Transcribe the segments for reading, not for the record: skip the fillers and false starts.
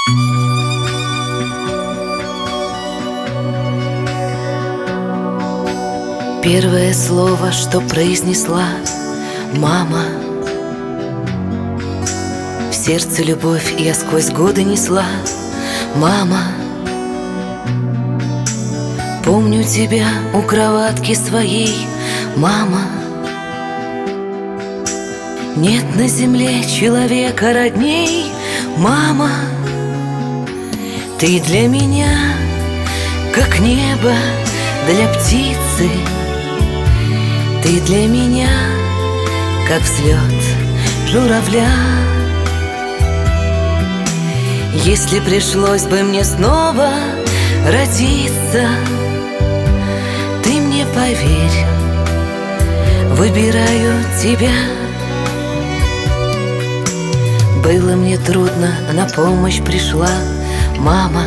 Первое слово, что произнесла мама, в сердце любовь я сквозь годы несла. Мама, помню тебя у кроватки своей. Мама, нет на земле человека родней. Мама, ты для меня как небо для птицы. Ты для меня как взлет журавля. Если пришлось бы мне снова родиться, ты мне поверь, выбираю тебя. Было мне трудно, на помощь пришла мама.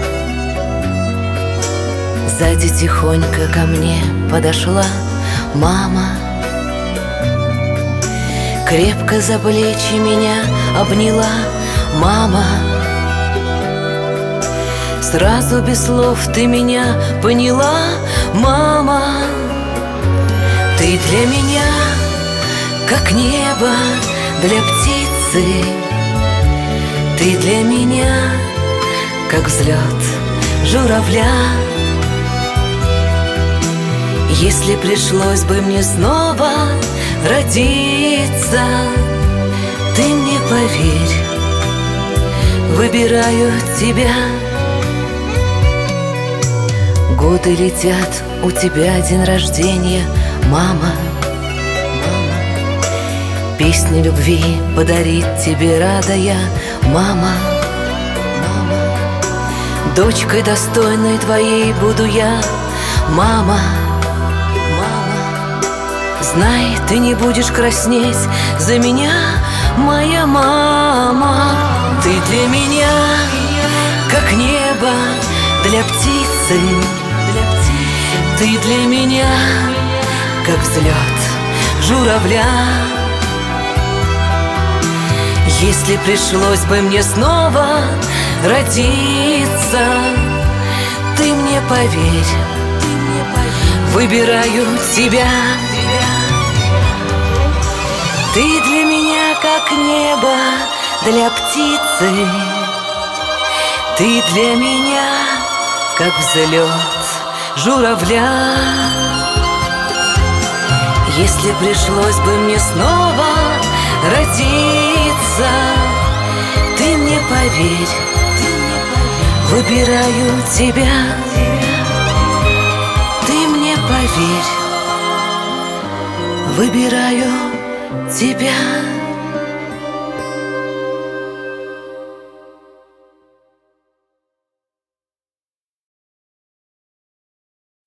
Сзади тихонько ко мне подошла мама. Крепко за плечи меня обняла мама. Сразу без слов ты меня поняла, мама. Ты для меня как небо для птицы. Ты для меня как взлет журавля. Если пришлось бы мне снова родиться, ты мне поверь, выбираю тебя. Годы летят, у тебя день рождения, мама. Песни любви подарит тебе радая мама. Дочкой достойной твоей буду я, мама. Знай, ты не будешь краснеть за меня, моя мама. Ты для меня как небо для птицы. Ты для меня как взлет журавля. Если пришлось бы мне снова родиться, ты мне поверь, выбираю тебя. Ты для меня как небо для птицы. Ты для меня как взлет журавля. Если пришлось бы мне снова родиться, ты мне поверь, выбираю тебя. Ты мне поверь, выбираю тебя.